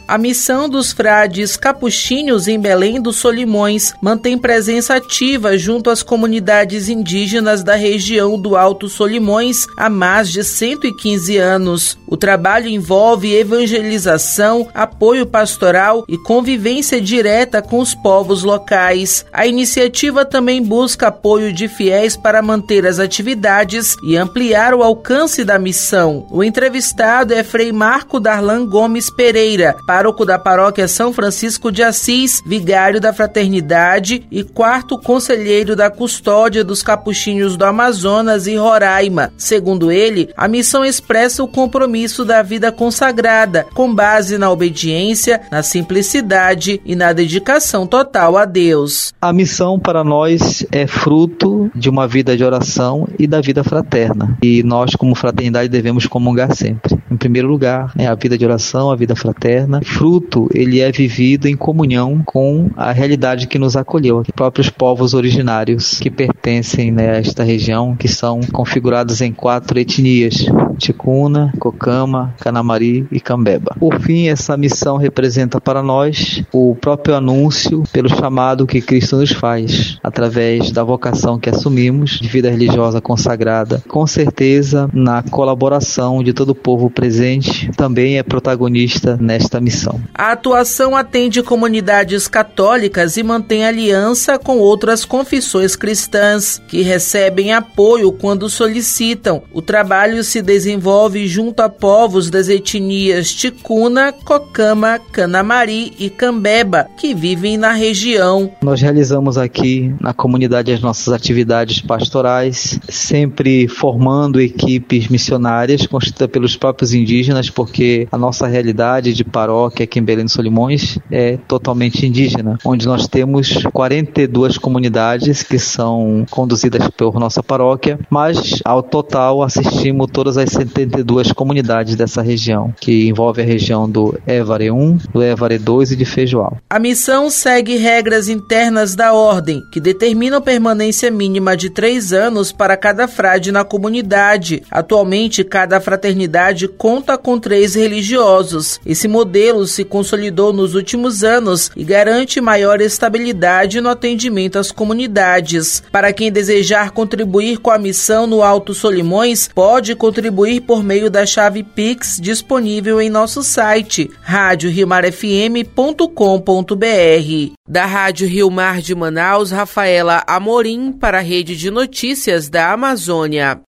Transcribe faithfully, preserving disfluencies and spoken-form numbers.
A missão dos frades capuchinhos em Belém dos Solimões mantém presença ativa junto às comunidades indígenas da região do Alto Solimões há mais de cento e quinze anos. O trabalho envolve evangelização, apoio pastoral e convivência direta com os povos locais. A iniciativa também busca apoio de fiéis para manter as atividades e ampliar o alcance da missão. O entrevistado é Frei Marco Darlan Gomes Pereira, pároco da paróquia São Francisco de Assis, vigário da Fraternidade e quarto conselheiro da custódia dos capuchinhos do Amazonas e Roraima. Segundo ele, a missão expressa o compromisso da vida consagrada, com base na obediência, na simplicidade e na dedicação total a Deus. A missão para nós é fruto de uma vida de oração e da vida fraterna. E nós, como fraternidade, devemos comungar sempre. Em primeiro lugar, é a vida de oração, a vida fraterna. Fruto, ele é vivido em comunhão com a realidade que nos acolheu, os próprios povos originários que pertencem, né, a esta região, que são configurados em quatro etnias: Ticuna, Cocama, Canamari e Cambeba. Por fim, essa missão representa para nós o próprio anúncio pelo chamado que Cristo nos faz, através da vocação que assumimos de vida religiosa consagrada. Com certeza, na colaboração de todo o povo presente, também é protagonista nesta missão. A atuação atende comunidades católicas e mantém aliança com outras confissões cristãs, que recebem apoio quando solicitam. O trabalho se desenvolve junto a povos das etnias Ticuna, Cocama, Canamari e Cambeba, que vivem na região. Nós realizamos aqui na comunidade as nossas atividades pastorais, sempre formando equipes missionárias constituídas pelos próprios indígenas, porque a nossa realidade de paróquia aqui em Belém dos Solimões é totalmente indígena, onde nós temos quarenta e duas comunidades que são conduzidas por nossa paróquia, mas ao total assistimos todas as setenta e duas comunidades dessa região, que envolve a região do Évaré um, do Évaré dois e de Feijoal. A missão segue regras internas da ordem, que determinam permanência mínima de três anos para cada frade na comunidade. Atualmente, cada fraternidade conta com três religiosos. Esse modelo se consolidou nos últimos anos e garante maior estabilidade no atendimento às comunidades. Para quem desejar contribuir com a missão no Alto Solimões, pode contribuir por meio da chave Pix disponível em nosso site, rádio rio mar f m ponto com ponto b r. Da Rádio Rio Mar de Manaus, Rafaela Amorim para a Rede de Notícias da Amazônia.